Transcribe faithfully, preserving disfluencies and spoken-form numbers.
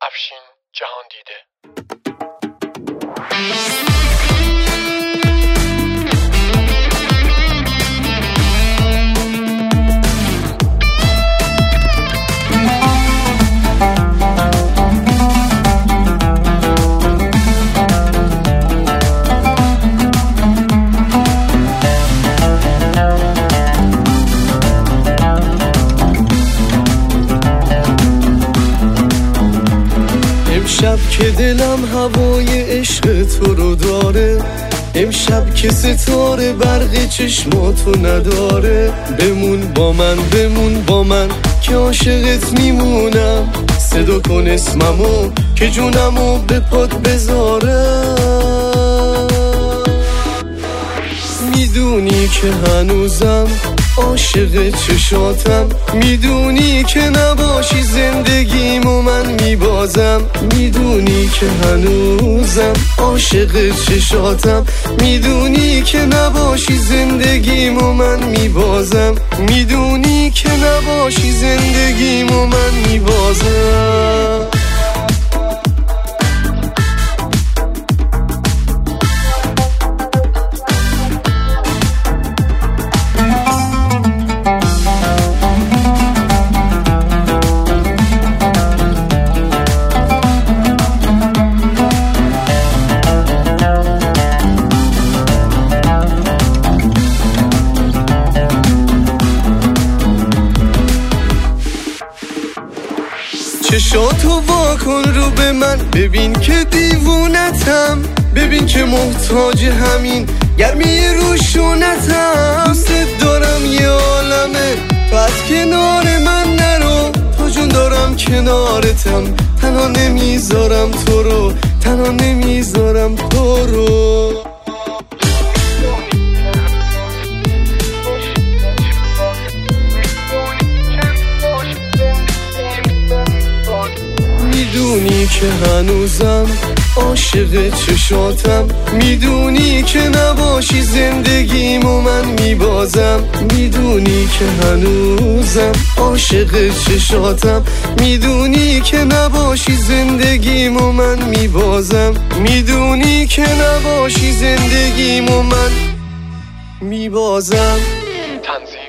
افشین جهان دیده. امشب که دلم هوای عشق تو رو داره، امشب که ستاره برق چشماتو نداره، بمون با من بمون با من که عاشقت میمونم، صدا کن اسممو که جونمو به پات بذارم. میدونی که هنوزم عاشق چشاتم، میدونی که نباشی زندگیمو من میبازم، میدونی که هنوزم عاشق چشاتم، میدونی که نباشی زندگیمو من میبازم، میدونی که نباشی زندگیمو من میبازم. چشاتو وا کن رو به من، ببین که دیوونتم، ببین که محتاج همین گرمی روشونتم. دوست دارم یه عالمه تو از کنار من نرو، تو جون دارم کنارتم، تنها نمیذارم تو رو، تنها نمیذارم تو رو. میدونی که هنوزم عاشق چشاتم، میدونی که نباشی زندگیمو من میبازم، میدونی که هنوزم عاشق چشاتم، میدونی که نباشی زندگیمو من میبازم، میدونی که نباشی زندگیمو من میبازم. تنظیم